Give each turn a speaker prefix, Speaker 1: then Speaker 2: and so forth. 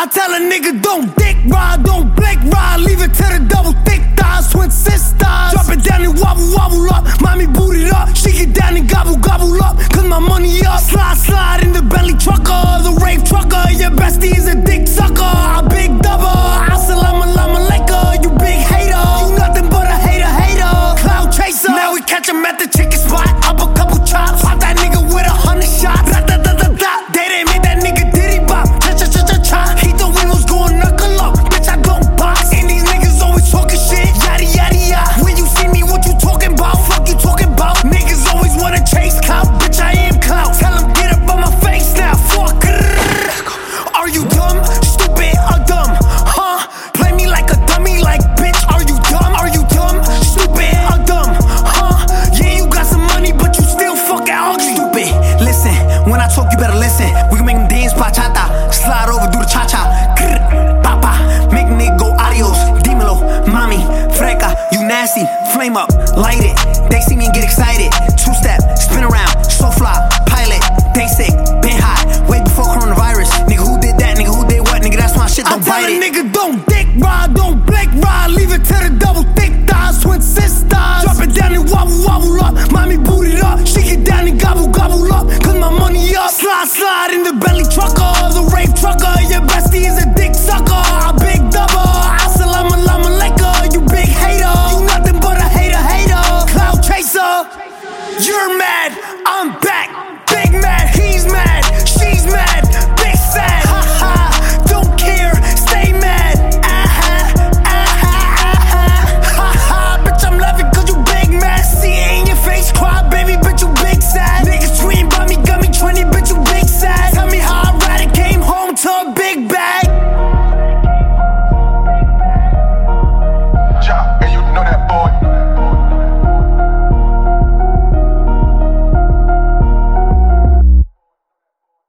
Speaker 1: I tell a nigga don't dick ride, don't blink ride, leave it to the double thick thighs, twin sisters. Drop it down and wobble, wobble up, mommy boot it up, she get down and gobble, gobble up, cause my money up. Slide, slide in the Bentley trucker, the rave trucker, your bestie is a dick sucker, a big double, assalamu alaikum, you big hater, you nothing but a hater, hater, cloud chaser. Now we catch him at the chicken spot, up a couple chops, pop that nigga with 100 shots, da da da da da. They didn't make that nigga diddy bop, cha cha cha cha cha. He thought we was going knuckle up, bitch I don't box, and these niggas always talking shit, yada yada yada. When you see me, what you talking about? Fuck you talking about? Niggas always wanna chase clout, bitch I am clout. Tell him get up on my face now, fuck. Are you dumb, stupid, or dumb? Huh? Play me like a dummy, like bitch. Are you dumb? Are you dumb, stupid, or dumb? Huh? Yeah, you got some money, but you still fucking ugly. Stupid. Listen, when I talk, you better listen. We can make them dance bachata, slide over, do the cha cha. Papa, make nigga go adios. Dímelo, mami, freca, you nasty. Flame up, light it. They see me and get excited.